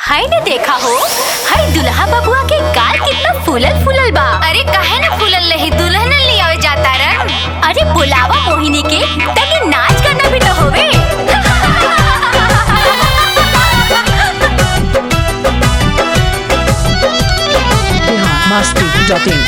हाय ने देखा हो, हाय दुल्हा बबुआ के गाल कितना फूलल फूलल बा। अरे काहे ना फूलल रही, दुल्हन ले आवे जाता रन। अरे बुलावा मोहिनी के तनी नाच करना भी तो होवे। biharmasti.in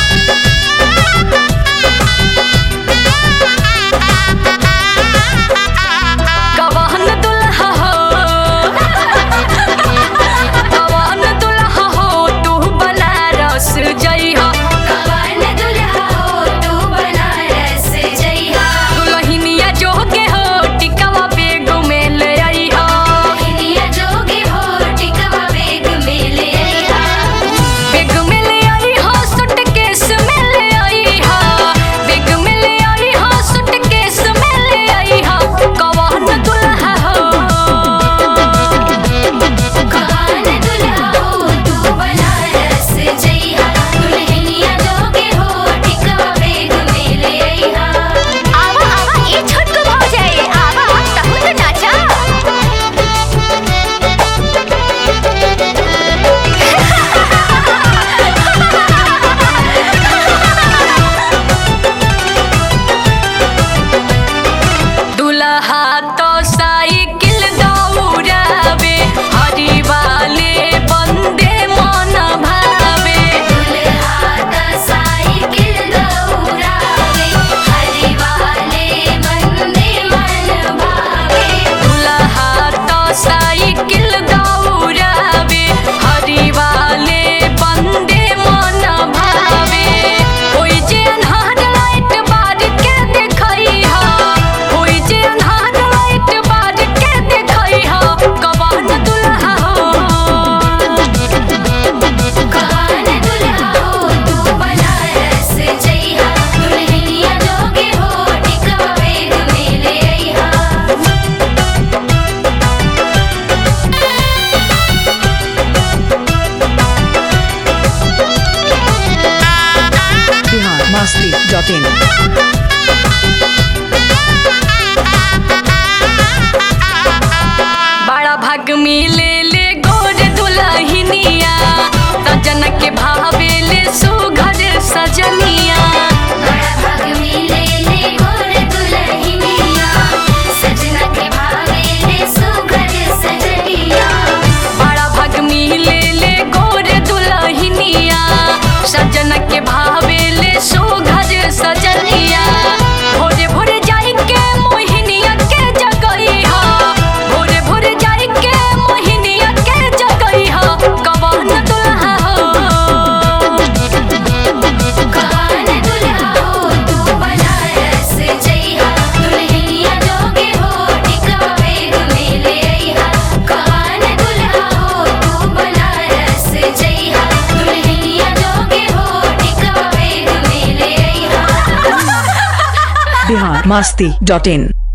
biharmasti.in बड़ा भाग मिले ले गोर दुल्हनिया, सजन के भावे ले सुघर सजनिया। बड़ा भाग मिले ले गोर दुल्हनिया, सजना के भावे ले सुघर सजनिया। बड़ा भाग मिले ले गोर दुल्हनिया, सजन के भावे ले सुघर सजनिया। भोरे भोरे जाई के मोहिनिया के जगइहा, भोरे भोरे जाई के मोहिनिया के जगइहा। कवन दुल्हा हो, कवन दुल्हा हो तू बनारस जइहा, दुल्हनिया जोगे हो टिकवा बेग में ले अइहा। कवन दुल्हा हो तू बनारस जइहा, दुल्हनिया जोगे हो टिकवा बेग में ले अइहा। biharmasti.in